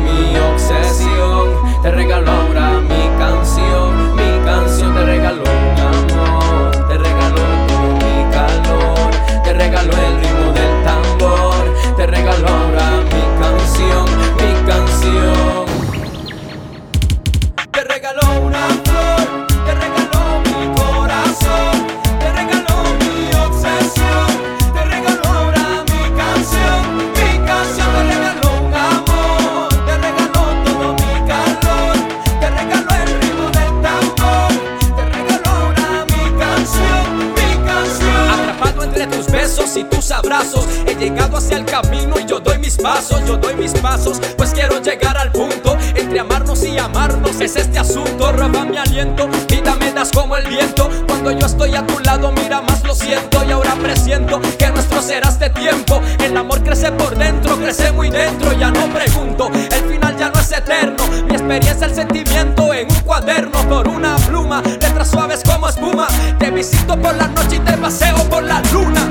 mi obsesión, te regalo ahora mi canción te regaló un amor, te regaló todo mi calor, te regaló el ritmo del tambor, te regaló ahora mi canción, te regaló una flor, te regaló mi corazón, te regaló mi obsesión, te regaló ahora mi canción, te regaló un amor, te regaló todo mi calor, te regaló el ritmo del tambor, te regaló ahora mi canción. Atrapado entre tus besos y tus abrazos, he llegado hacia el camino y yo doy mis pasos, pues quiero llegar al punto. Entre amarnos y amarnos es este asunto. Roba mi aliento, vida me das como el viento. Cuando yo estoy a tu lado, mira más lo siento. Y ahora presiento que nuestro será este tiempo. El amor crece por dentro, crece muy dentro. Ya no pregunto, el final ya no es eterno. Mi experiencia, el sentimiento en un cuaderno. Por una pluma, letras suaves como espuma. Te visito por la noche y te paseo por la luna.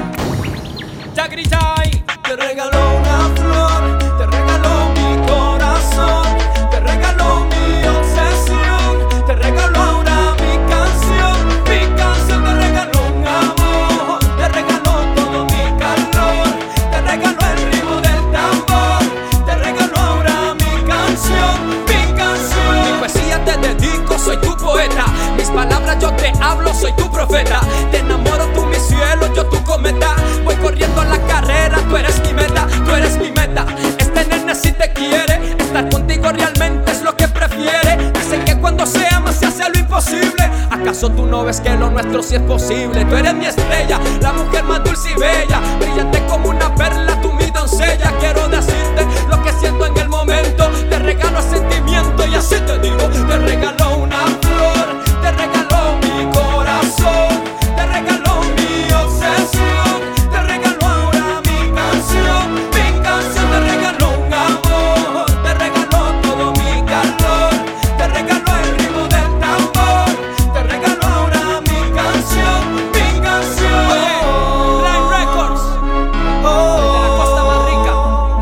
Yagrijay, te regaló una flor, te regaló mi corazón, te regaló mi obsesión, te regaló ahora mi canción, te regaló un amor, te regaló todo mi calor, te regaló el ritmo del tambor, te regaló ahora mi canción. Mi poesía te dedico, soy tu poeta, mis palabras yo te hablo, soy tu profeta. Te enamoro, tú mi cielo, yo tu cometa. Voy corriendo la carrera, tú eres mi meta, tú eres mi meta. Este nene si te quiere, estar contigo realmente es lo que prefiere. Dicen que cuando se ama se hace lo imposible. ¿Acaso tú no ves que lo nuestro sí es posible? Tú eres mi estrella, la mujer más dulce y bella, brillante como una perla, tú mi doncella. Quiero decirte lo que siento en el momento, te regalo sentimiento y así te digo. Te regaló una flor, te regaló mi corazón, te regaló mi obsesión, te regaló ahora mi canción, te regaló un amor, te regaló todo mi calor, te regaló el ritmo del tambor, te regaló ahora mi canción. Oye, Blind Records, de la costa más rica,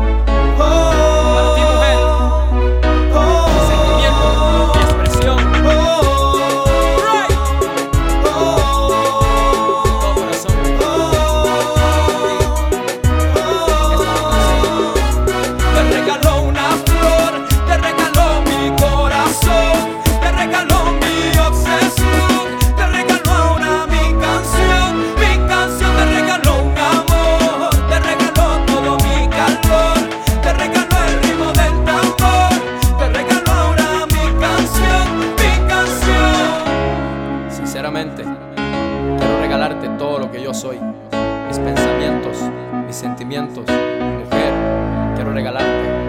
para ti mujer, mi sentimiento, mi expresión, right, todo corazón. Te regaló una flor, te regaló mi corazón, te regaló mi obsesión, te regaló ahora mi canción, te regaló un amor, te regaló todo mi calor, te regaló el ritmo del tambor, te regaló ahora mi canción. Sinceramente, quiero regalarte todo lo que yo soy, mis pensamientos, mis sentimientos. Mujer, quiero regalarte